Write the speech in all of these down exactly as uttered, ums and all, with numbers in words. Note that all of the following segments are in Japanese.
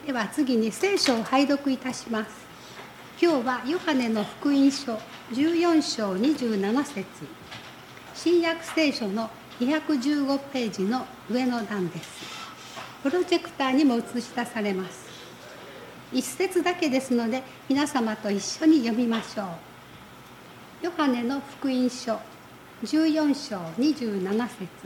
では次に聖書を拝読いたします。今日はヨハネの福音書じゅうよん章にじゅうなな節、新約聖書のにひゃくじゅうごページの上の段です。プロジェクターにも映し出されます。一節だけですので皆様と一緒に読みましょう。ヨハネの福音書じゅうよん章にじゅうなな節、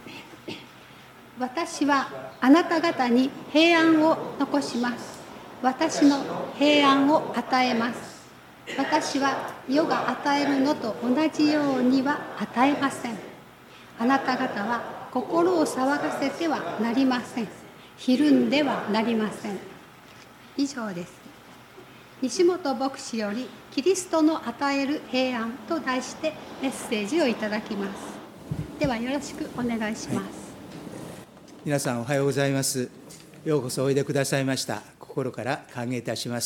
私はあなた方に平安を残します。私の平安を与えます。私は世が与えるのと同じようには与えません。あなた方は心を騒がせてはなりません。ひるんではなりません。以上です。西本牧師よりキリストの与える平安と題してメッセージをいただきます。ではよろしくお願いします。はい、 皆さんおはようございます。ようこそおいでくださいました。心から歓迎いたします。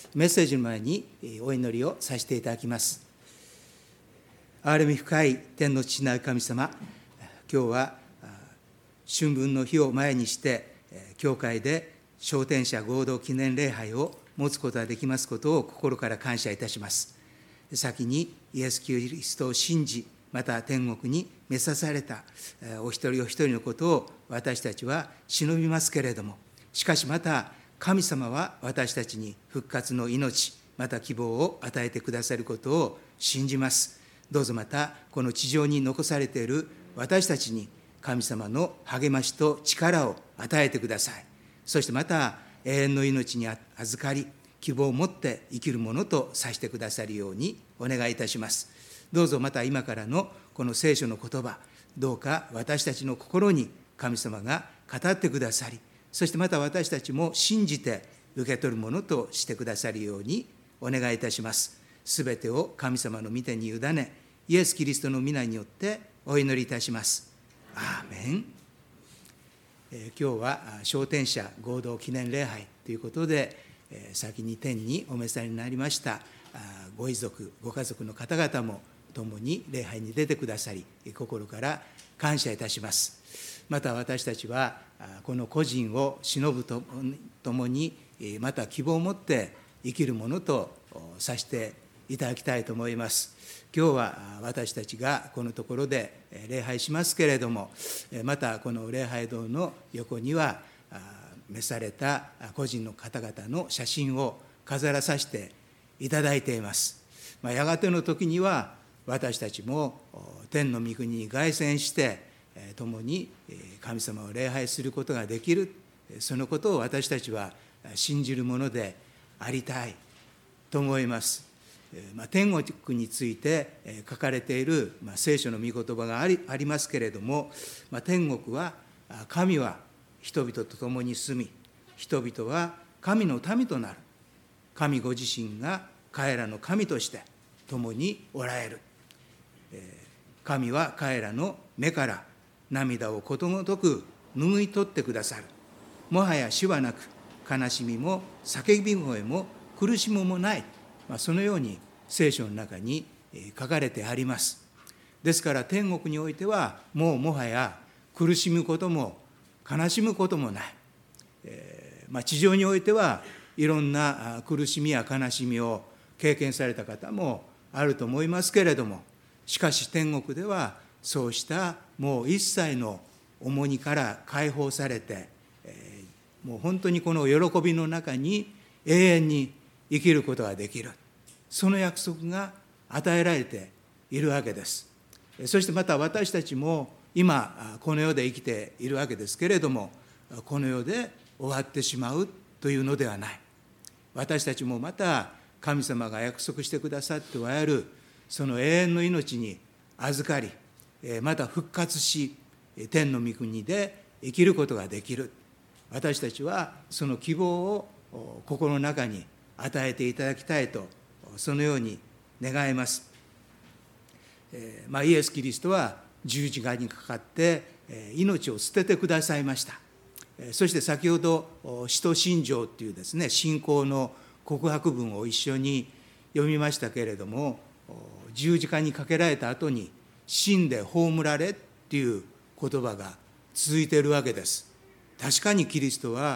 メッセージの前にお祈りをさせていただきます。憐れみ深い天の父なる神様、今日は春分の日を前にして教会で昇天者合同記念礼拝を持つことができますことを心から感謝いたします。先にイエス・キリストを信じ、また天国に召さされたお一人お一人のことを私たちは忍びますけれども、しかしまた神様は私たちに復活の命、また希望を与えてくださることを信じます。どうぞまたこの地上に残されている私たちに神様の励ましと力を与えてください。そしてまた永遠の命に預かり、希望を持って生きるものとさせてくださるようにお願いいたします。どうぞまた今からのこの聖書の言葉、どうか私たちの心に神様が語ってくださり、そしてまた私たちも信じて受け取るものとしてくださるようにお願いいたします。すべてを神様の御手に委ね、イエス・キリストの皆によってお祈りいたします。アーメン。えー、今日は昇天者合同記念礼拝ということで、えー、先に天にお召されになりましたご遺族、ご家族の方々も共に礼拝に出てくださり、心から感謝いたします。また私たちはこの個人を忍ぶとともに、また希望を持って生きるものとさせていただきたいと思います。今日は私たちがこのところで礼拝しますけれども、またこの礼拝堂の横には召された個人の方々の写真を飾らさせていただいています。まあ、やがての時には私たちも天の御国に凱旋して共に神様を礼拝することができる、そのことを私たちは信じるものでありたいと思います。まあ、天国について書かれている、まあ、聖書の御言葉があり、ありますけれども、まあ、天国は神は人々と共に住み、人々は神の民となる。神ご自身が彼らの神として共におられる。神は彼らの目から涙をことごとく拭い取ってくださる。もはや死はなく、悲しみも叫び声も苦しみもない。まあ、そのように聖書の中に書かれてあります。ですから天国においてはもうもはや苦しむことも悲しむこともない。えーまあ、地上においてはいろんな苦しみや悲しみを経験された方もあると思いますけれども、しかし天国ではそうしたもう一切の重荷から解放されて、えー、もう本当にこの喜びの中に永遠に生きることができる、その約束が与えられているわけです。そしてまた私たちも今この世で生きているわけですけれども、この世で終わってしまうというのではない。私たちもまた神様が約束してくださっておられるその永遠の命に預かり、また復活し天の御国で生きることができる。私たちはその希望を心の中に与えていただきたいと、そのように願います。えーまあ、イエス・キリストは十字架にかかって命を捨ててくださいました。そして先ほど使徒信条というですね、信仰の告白文を一緒に読みましたけれども、十字架にかけられた後に死んで葬られっていう言葉が続いているわけです。確かにキリストは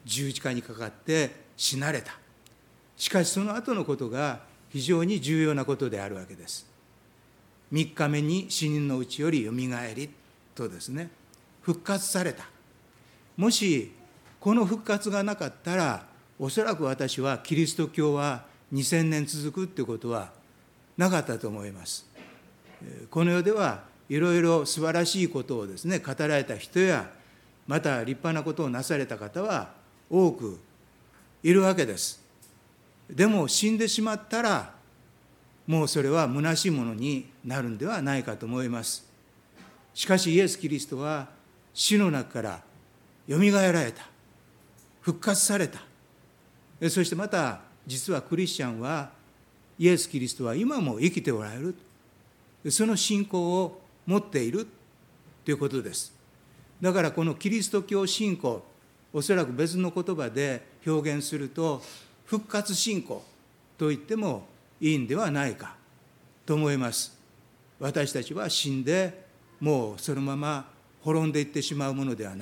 十字架にかかって死なれた。しかしその後のことが非常に重要なことであるわけです。みっかめに死人のうちよりよみがえりとですね、復活された。もしこの復活がなかったら、おそらく私はキリスト教はにせんねん続くということはなかったと思います。この世ではいろいろ素晴らしいことをですね、語られた人や、また立派なことをなされた方は多くいるわけです。でも死んでしまったら、もうそれは虚しいものになるんではないかと思います。しかしイエス・キリストは死の中からよみがえられた。復活された。そしてまた実はクリスチャンは、イエス・キリストは今も生きておられる。その信仰を持っているということです。だからこのキリスト教信仰、おそらく別の言葉で表現すると、復活信仰と言ってもいいんではないかと思います。私たちは死んで、もうそのまま滅んでいってしまうものではない。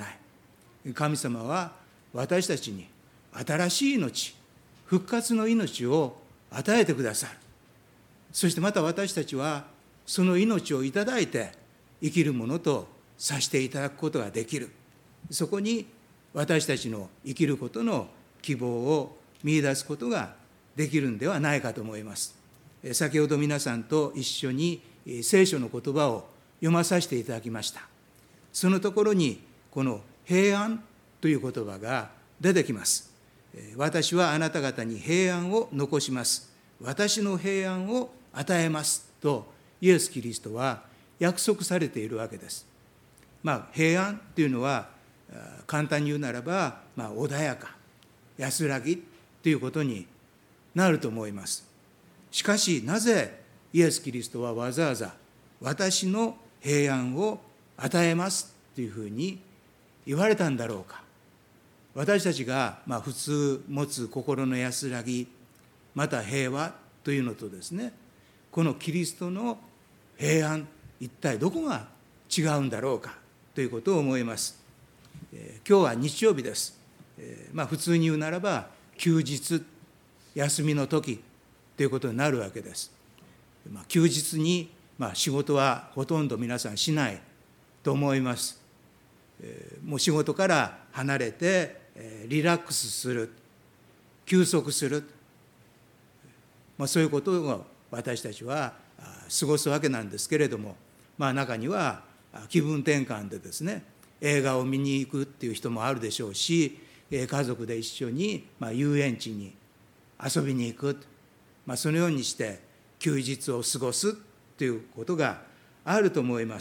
神様は私たちに新しい命、復活の命を与えてくださる。そしてまた私たちはその命をいただいて生きるものとさせていただくことができる。そこに私たちの生きることの希望を見出すことができるんではないかと思います。先ほど皆さんと一緒に聖書の言葉を読まさせていただきました。そのところにこの平安という言葉が出てきます。私はあなた方に平安を残します。私の平安を与えますとイエス・キリストは約束されているわけです。まあ、平安というのは簡単に言うならば、まあ、穏やか、安らぎということになると思います。しかしなぜイエス・キリストはわざわざ私の平安を与えますというふうに言われたんだろうか。私たちがまあ普通持つ心の安らぎ、また平和というのとですね、このキリストの平安、一体どこが違うんだろうかということを思います。えー、今日は日曜日です。えー、まあ普通に言うならば休日、休みの時ということになるわけです。まあ、休日にまあ仕事はほとんど皆さんしないと思います。えー、もう仕事から離れて、えー、リラックスする、休息する、まあ、そういうことを私たちは過ごすわけなんですけれども、まあ、中には気分転換でですね、映画を見に行くっていう人もあるでしょうし、家族で一緒にまあ遊園地に遊びに行く、まあ、そのようにして休日を過ごすということがあると思います。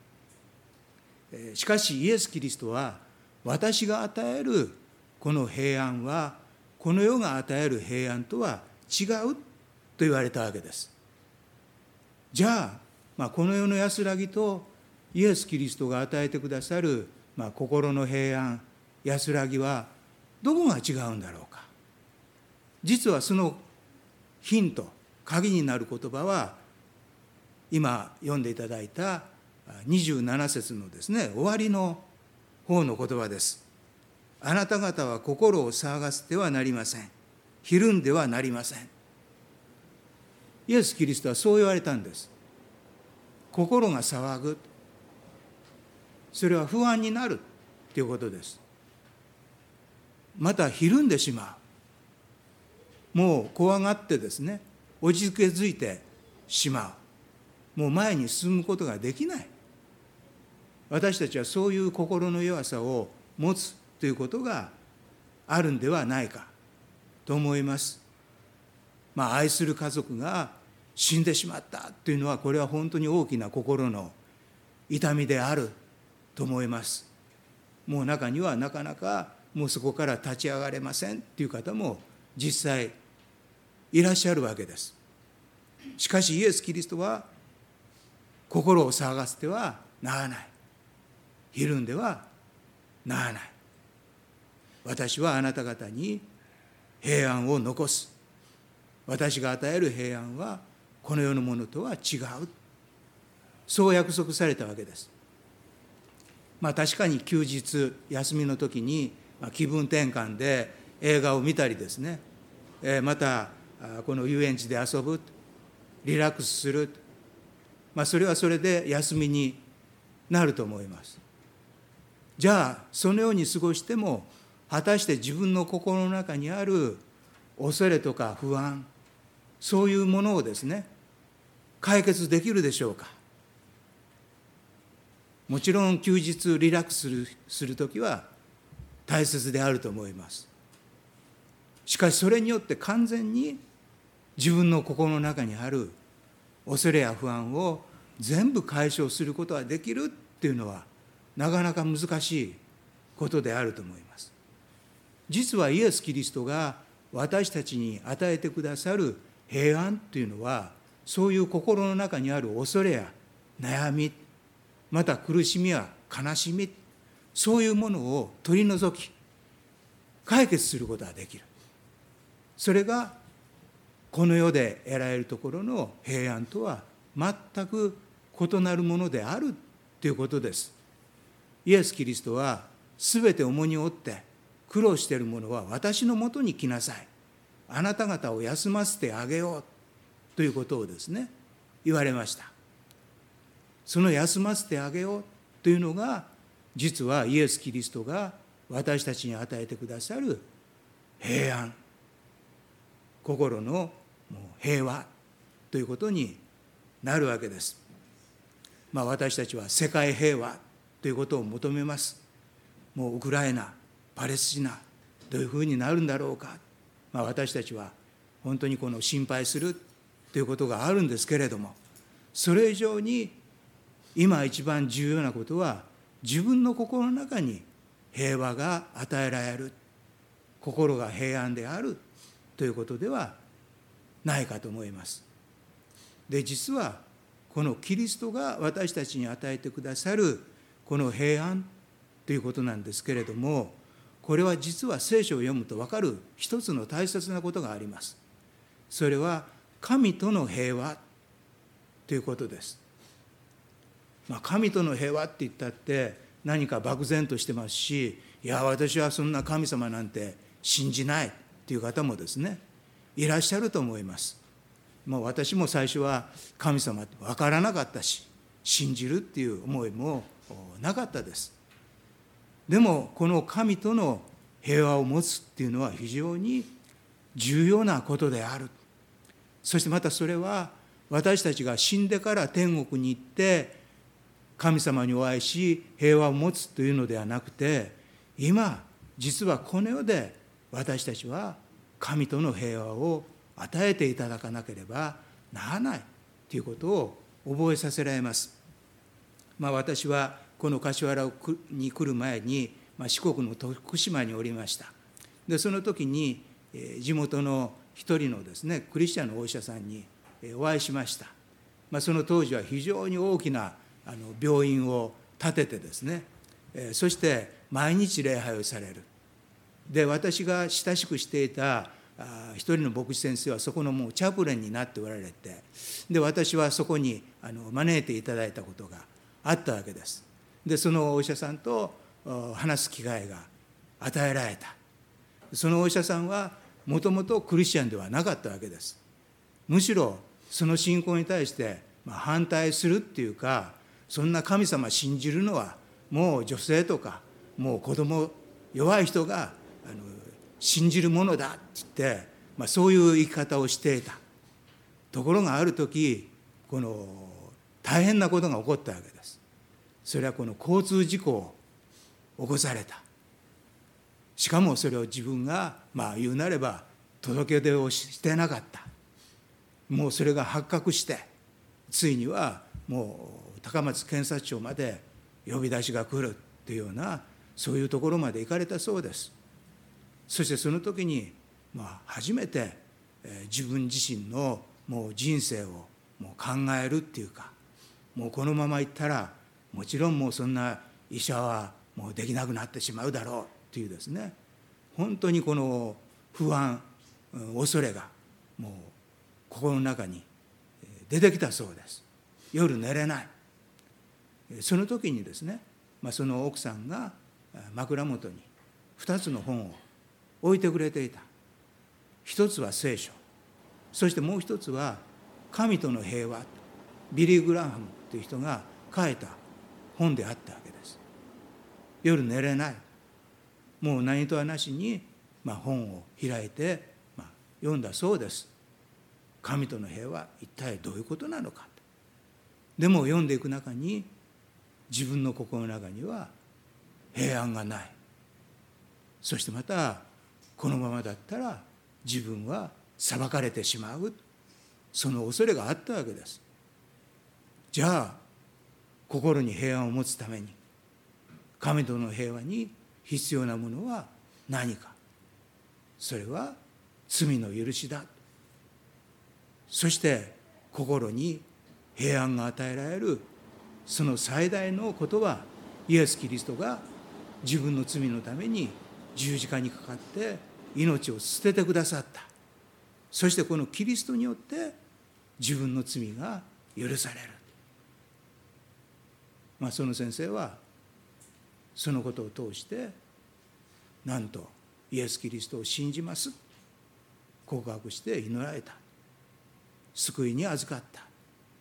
しかしイエス・キリストは、私が与えるこの平安はこの世が与える平安とは違うと言われたわけです。じゃあ、まあ、この世の安らぎとイエス・キリストが与えてくださる、まあ、心の平安、安らぎはどこが違うんだろうか。実はそのヒント、鍵になる言葉は、今読んでいただいたにじゅうなな節のですね、終わりの方の言葉です。あなた方は心を騒がせてはなりません。ひるんではなりません。イエス・キリストはそう言われたんです。心が騒ぐ。それは不安になるということです。またひるんでしまう。もう怖がってですね、落ち着けづいてしまう。もう前に進むことができない。私たちはそういう心の弱さを持つということがあるんではないかと思います。まあ、愛する家族が死んでしまったというのは、これは本当に大きな心の痛みであると思います。もう中にはなかなかもうそこから立ち上がれませんという方も実際いらっしゃるわけです。しかしイエス・キリストは、心を騒がせてはならない。ひるんではならない。私はあなた方に平安を残す。私が与える平安はこの世のものとは違う。そう約束されたわけです。まあ確かに休日、休みの時にまあ、気分転換で映画を見たりですね、えー、またこの遊園地で遊ぶ、リラックスする、まあ、それはそれで休みになると思います。じゃあそのように過ごしても果たして自分の心の中にある恐れとか不安、そういうものをですね解決できるでしょうか。もちろん休日リラックスする、するときは大切であると思います。しかしそれによって完全に自分の心の中にある恐れや不安を全部解消することができるっていうのはなかなか難しいことであると思います。実はイエス・キリストが私たちに与えてくださる平安というのは、そういう心の中にある恐れや悩み、また苦しみや悲しみ、そういうものを取り除き解決することができる。それがこの世で得られるところの平安とは全く異なるものであるということです。イエス・キリストはすべて重荷を負って苦労している者は私のもとに来なさい、あなた方を休ませてあげようということをですね言われました。その休ませてあげようというのが実はイエス・キリストが私たちに与えてくださる平安、心のもう平和ということになるわけです。まあ、私たちは世界平和ということを求めます。もうウクライナ、パレスチナどういうふうになるんだろうか、まあ、私たちは本当にこの心配するということがあるんですけれども、それ以上に今一番重要なことは自分の心の中に平和が与えられる、心が平安であるということではないかと思います。で、実はこのキリストが私たちに与えてくださるこの平安ということなんですけれども、これは実は聖書を読むと分かる一つの大切なことがあります。それは神との平和ということです。まあ、神との平和って言ったって何か漠然としてますし、いや私はそんな神様なんて信じないっていう方もですねいらっしゃると思います。もう私も最初は神様って分からなかったし、信じるっていう思いもなかったです。でもこの神との平和を持つっていうのは非常に重要なことである。そしてまたそれは私たちが死んでから天国に行って神様にお会いし平和を持つというのではなくて、今実はこの世で私たちは神との平和を与えていただかなければならないということを覚えさせられます。まあ、私はこの柏原に来る前に、まあ、四国の徳島におりました。でその時に、えー、地元の一人のですねクリスチャンのお医者さんに、えー、お会いしました。まあ、その当時は非常に大きなあの病院を建ててですね、えー、そして毎日礼拝をされる。で私が親しくしていたあ一人の牧師先生はそこのもうチャプレンになっておられて、で私はそこにあの招いていただいたことがあったわけです。でそのお医者さんと話す機会が与えられた。そのお医者さんはもともとクリスチャンではなかったわけです。むしろその信仰に対して反対するっていうか、そんな神様信じるのはもう女性とかもう子供弱い人があの信じるものだって言って、まあ、そういう生き方をしていた。ところがある時この大変なことが起こったわけです。それはこの交通事故を起こされた。しかもそれを自分がまあ言うなれば届け出をしてなかった。もうそれが発覚してついにはもう高松検察庁まで呼び出しが来るっていうようなそういうところまで行かれたそうです。そしてその時にまあ初めて自分自身のもう人生をもう考えるっていうか、もうこのままいったらもちろんもうそんな医者はもうできなくなってしまうだろうっていうですね、本当にこの不安恐れがもう心の中に出てきたそうです。夜寝れない。その時にですね、まあ、その奥さんが枕元にふたつの本を置いてくれていた。一つは聖書、そしてもう一つは神との平和、ビリー・グラハムという人が書いた本であったわけです。夜寝れない、もう何とはなしに、まあ、本を開いて、まあ、読んだそうです。神との平和、一体どういうことなのか。でも読んでいく中に、自分の心の中には平安がない。そしてまたこのままだったら自分は裁かれてしまう、その恐れがあったわけです。じゃあ心に平安を持つために、神との平和に必要なものは何か。それは罪の許しだ。そして心に平安が与えられるその最大のことは、イエス・キリストが自分の罪のために十字架にかかって命を捨ててくださった。そしてこのキリストによって自分の罪が許される。まあ、その先生はそのことを通して、なんとイエス・キリストを信じます告白して祈られた。救いに預かった。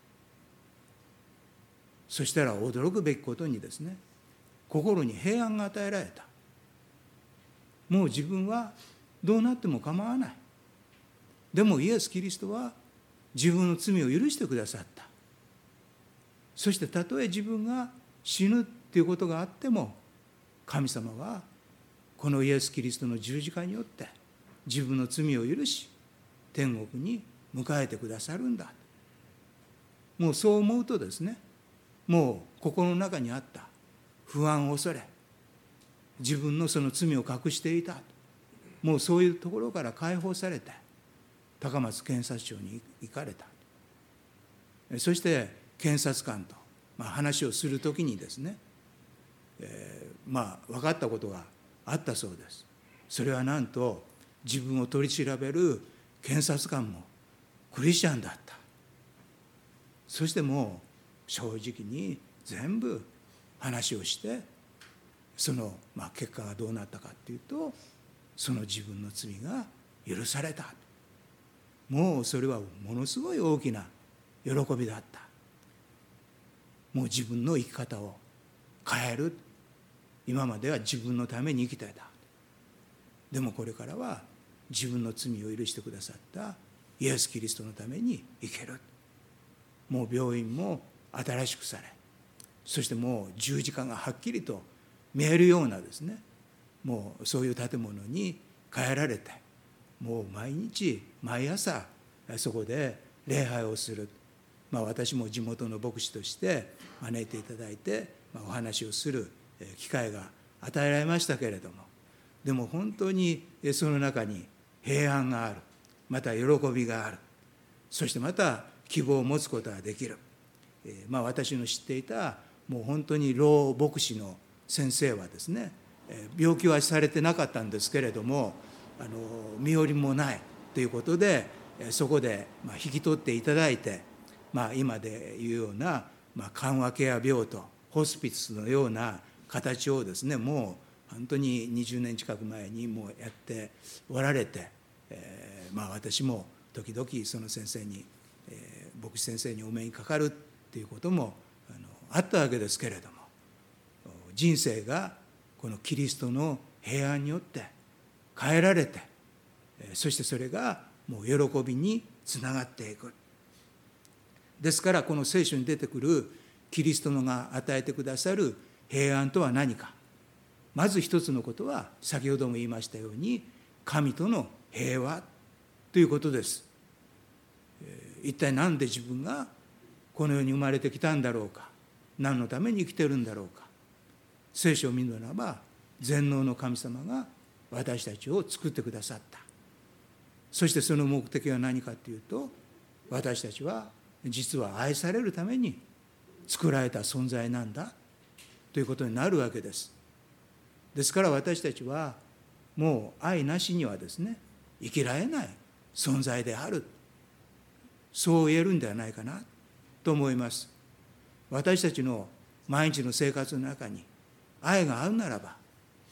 そしたら驚くべきことにですね、心に平安が与えられた。もう自分はどうなっても構わない。でもイエス・キリストは自分の罪を許してくださった。そしてたとえ自分が死ぬっていうことがあっても、神様はこのイエス・キリストの十字架によって自分の罪を許し、天国に迎えてくださるんだ。もうそう思うとですね、もう心の中にあった不安、恐れ、自分のその罪を隠していた、もうそういうところから解放されて高松検察庁に行かれた。そして検察官とまあ話をするときにですね、えー、まあ分かったことがあったそうです。それはなんと、自分を取り調べる検察官もクリスチャンだった。そしてもう正直に全部話をして、そのまあ結果がどうなったかというと、その自分の罪が許された。もうそれはものすごい大きな喜びだった。もう自分の生き方を変える。今までは自分のために生きていた。でもこれからは自分の罪を許してくださったイエス・キリストのために生きる。もう病院も新しくされ、そしてもう十字架がはっきりと見えるようなですね、もうそういう建物に変えられて、もう毎日毎朝そこで礼拝をする。まあ、私も地元の牧師として招いていただいて、まあ、お話をする機会が与えられましたけれども、でも本当にその中に平安がある、また喜びがある、そしてまた希望を持つことができる。えーまあ、私の知っていたもう本当に老牧師の先生はですね、病気はされてなかったんですけれども、あの身寄りもないということで、そこでまあ引き取っていただいて、まあ、今でいうような、まあ、緩和ケア病棟、ホスピスのような形をですね、もう本当ににじゅうねん近く前にもうやっておられて、えーまあ、私も時々その先生に、えー、牧師先生にお目にかかるっていうこともあのあったわけですけれども、人生がこのキリストの平安によって変えられて、そしてそれがもう喜びにつながっていく。ですからこの聖書に出てくるキリストのが与えてくださる平安とは何か。まず一つのことは先ほども言いましたように、神との平和ということです。一体何で自分がこの世に生まれてきたんだろうか、何のために生きてるんだろうか。聖書を見るならば、全能の神様が私たちを作ってくださった。そしてその目的は何かというと、私たちは実は愛されるために作られた存在なんだということになるわけです。ですから私たちはもう愛なしにはですね、生きられない存在である、そう言えるんではないかなと思います。私たちの毎日の生活の中に愛があるならば、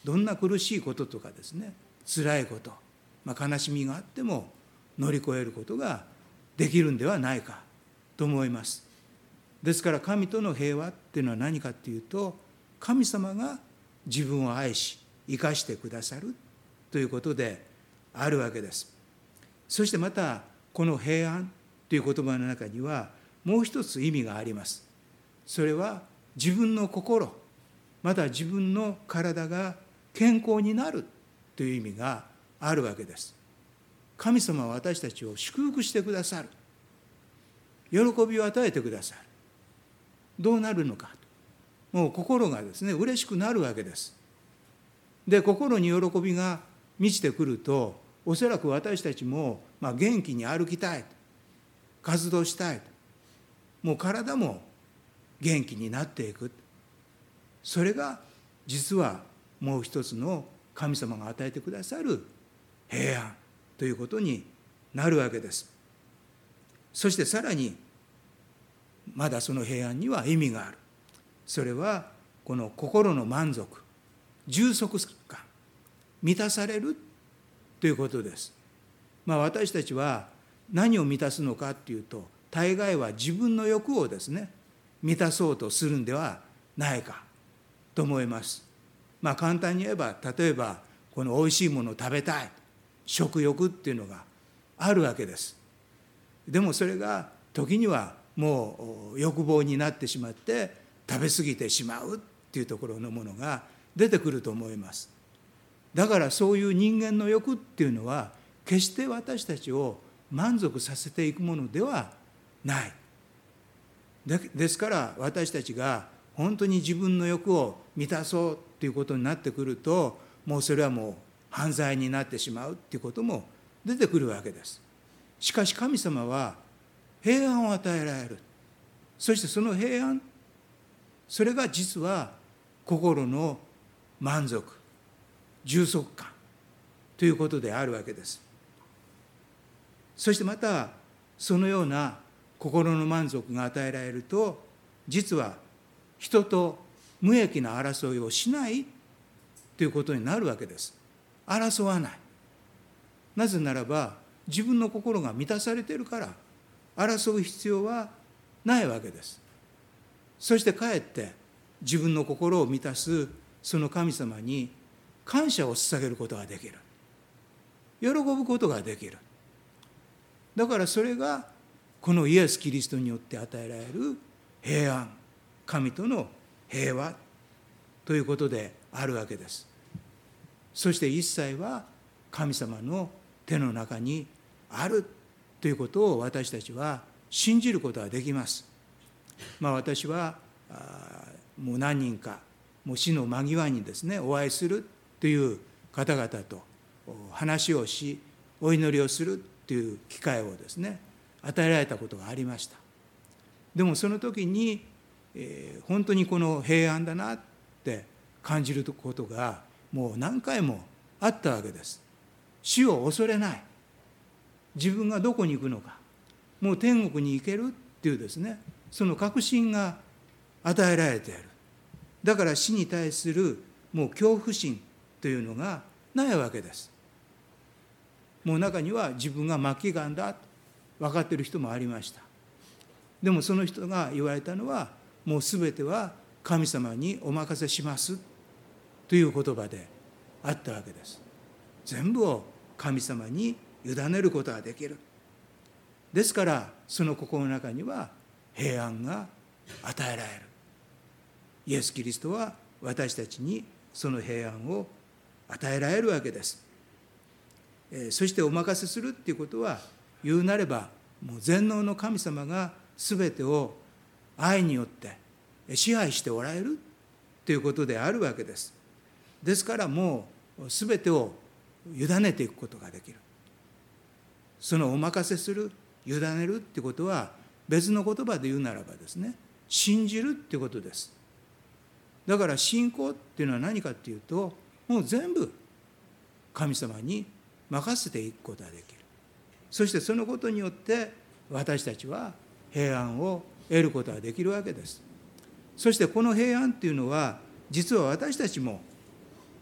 どんな苦しいこととかですね、辛いこと、まあ、悲しみがあっても乗り越えることができるんではないかと思います。ですから神との平和っていうのは何かっていうと、神様が自分を愛し生かしてくださるということであるわけです。そしてまたこの平安という言葉の中にはもう一つ意味があります。それは自分の心、また自分の体が健康になるという意味があるわけです。神様は私たちを祝福してくださる。喜びを与えてくださる。どうなるのか。もう心がですね、嬉しくなるわけです。で、心に喜びが満ちてくると、おそらく私たちも、まあ、元気に歩きたい、活動したい、もう体も元気になっていく。それが実はもう一つの神様が与えてくださる平安ということになるわけです。そしてさらにまだその平安には意味がある。それはこの心の満足、充足感、満たされるということです。まあ私たちは何を満たすのかっていうと、大概は自分の欲をですね、満たそうとするんではないかと思います。まあ簡単に言えば、例えばこの美味しいものを食べたい、食欲っていうのがあるわけです。でもそれが時にはもう欲望になってしまって食べ過ぎてしまうっていうところのものが出てくると思います。だからそういう人間の欲っていうのは決して私たちを満足させていくものではない。ですから私たちが本当に自分の欲を満たそうっていうことになってくると、もうそれはもう犯罪になってしまうっていうことも出てくるわけです。しかし神様は平安を与えられる。そしてその平安、それが実は心の満足、充足感ということであるわけです。そしてまたそのような心の満足が与えられると、実は人と無益な争いをしないということになるわけです。争わない。なぜならば自分の心が満たされているから争う必要はないわけです。そしてかえって自分の心を満たすその神様に感謝を捧げることができる。喜ぶことができる。だからそれがこのイエス・キリストによって与えられる平安、神との平和ということであるわけです。そして一切は神様の手の中にあるということを私たちは信じることができます。まあ私はもう何人かもう死の間際にですね、お会いするという方々と話をし、お祈りをするという機会をですね、与えられたことがありました。でもその時に、えー、本当にこの平安だなって感じることがもう何回もあったわけです。死を恐れない。自分がどこに行くのか、もう天国に行けるっていうですね、その確信が与えられている。だから死に対するもう恐怖心というのがないわけです。もう中には自分が末期がんだと分かっている人もありました。でもその人が言われたのは、もうすべては神様にお任せしますという言葉であったわけです。全部を神様に委ねることができる。ですからその心の中には平安が与えられる。イエス・キリストは私たちにその平安を与えられるわけです。えー、そしてお任せするっていうことは、言うなればもう全能の神様が全てを愛によって支配しておられるということであるわけです。ですからもう全てを委ねていくことができる。そのお任せする、委ねるってことは、別の言葉で言うならばですね、信じるってことです。だから信仰っていうのは何かっていうと、もう全部神様に任せていくことができる。そしてそのことによって私たちは平安を得ることができるわけです。そしてこの平安っていうのは、実は私たちも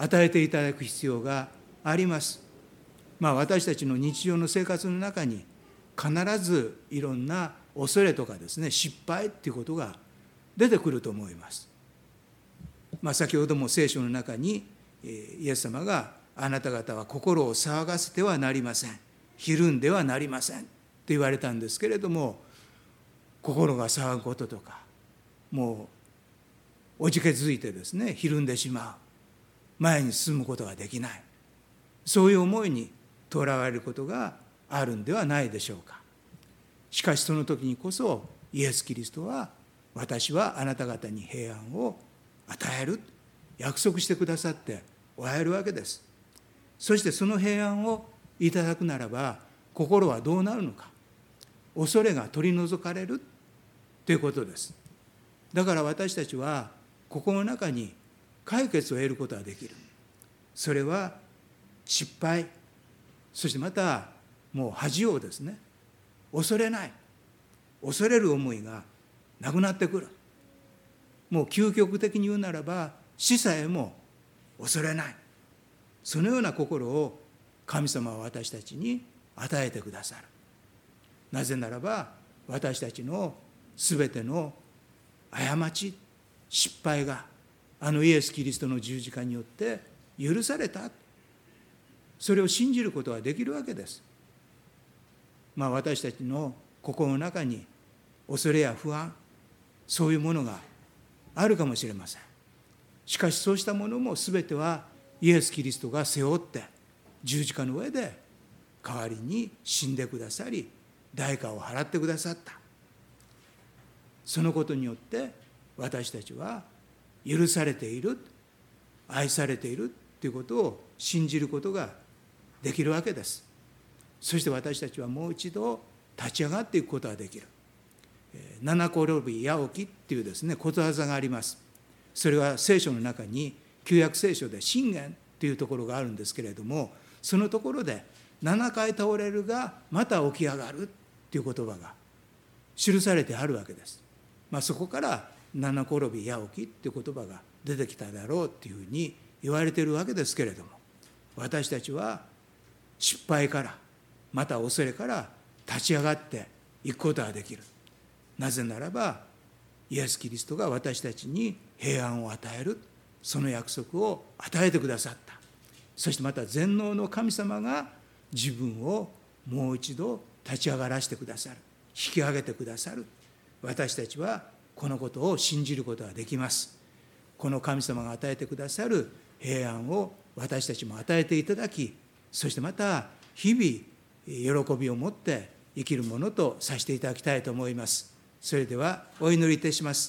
与えていただく必要があります。まあ私たちの日常の生活の中に必ずいろんな恐れとかですね、失敗っていうことが出てくると思います。まあ、先ほども聖書の中にイエス様があなた方は心を騒がせてはなりません、ひるんではなりませんって言われたんですけれども、心が騒ぐこととか、もうおじけづいてですね、ひるんでしまう、前に進むことができない、そういう思いにとらわれることがあるんではないでしょうか。しかしその時にこそイエス・キリストは、私はあなた方に平安を与える約束してくださっておられるわけです。そしてその平安をいただくならば、心はどうなるのか、恐れが取り除かれるということです。だから私たちは心の中に解決を得ることができる。それは失敗、そしてまたもう恥をですね、恐れない、恐れる思いがなくなってくる。もう究極的に言うならば、死さえも恐れない、そのような心を神様は私たちに与えてくださる。なぜならば、私たちのすべての過ち、失敗があのイエス・キリストの十字架によって許された、それを信じることができるわけです。まあ私たちの心の中に恐れや不安、そういうものがあるかもしれません。しかしそうしたものもすべてはイエス・キリストが背負って十字架の上で代わりに死んでくださり、代価を払ってくださった。そのことによって私たちは許されている、愛されているということを信じることができるわけです。そして私たちはもう一度立ち上がっていくことができる。七転び八起きっていうですね、ことわざがあります。それは聖書の中に旧約聖書で箴言っていうところがあるんですけれども、そのところでななかい倒れるがまた起き上がるっていう言葉が記されてあるわけです。まあ、そこから七転び八起きっていう言葉が出てきただろうっていうふうに言われているわけですけれども、私たちは失敗からまた恐れから立ち上がっていくことができる。なぜならばイエス・キリストが私たちに平安を与える、その約束を与えてくださった。そしてまた全能の神様が自分をもう一度立ち上がらせてくださる、引き上げてくださる。私たちはこのことを信じることができます。この神様が与えてくださる平安を私たちも与えていただき、そしてまた日々喜びを持って生きるものとさせていただきたいと思います。それではお祈りいたします。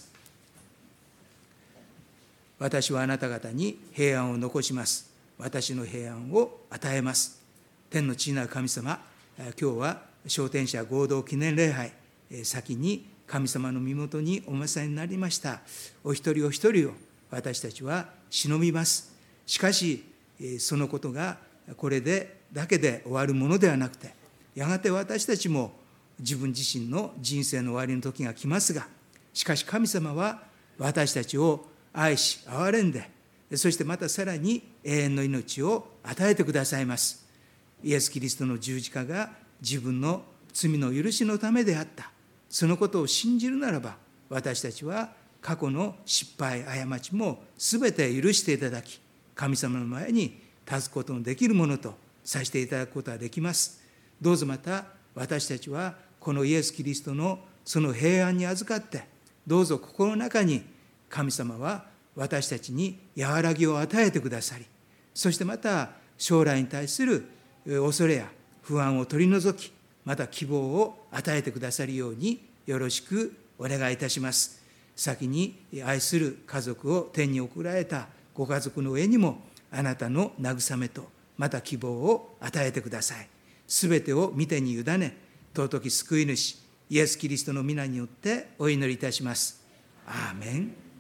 私はあなた方に平安を残します。私の平安を与えます。天の父なる神様、今日は昇天者合同記念礼拝、先に神様の身元にお召になりましたお一人お一人を私たちは忍びます。しかしそのことがこれでだけで終わるものではなくて、やがて私たちも自分自身の人生の終わりの時が来ますが、しかし神様は私たちを愛し憐れんで、そしてまたさらに永遠の命を与えてくださいます。イエス・キリストの十字架が自分の罪の許しのためであった、そのことを信じるならば、私たちは過去の失敗過ちもすべて許していただき、神様の前に立つことのできるものとさせていただくことができます。どうぞまた私たちはこのイエス・キリストのその平安に預かって、どうぞ心の中に神様は私たちに和らぎを与えてくださり、そしてまた将来に対する恐れや不安を取り除き、また希望を与えてくださるようによろしくお願いいたします。先に愛する家族を天に送られたご家族の上にもあなたの慰めとまた希望を与えてください。すべてを御手に委ね、尊き救い主イエス・キリストの皆によってお祈りいたします。アーメン。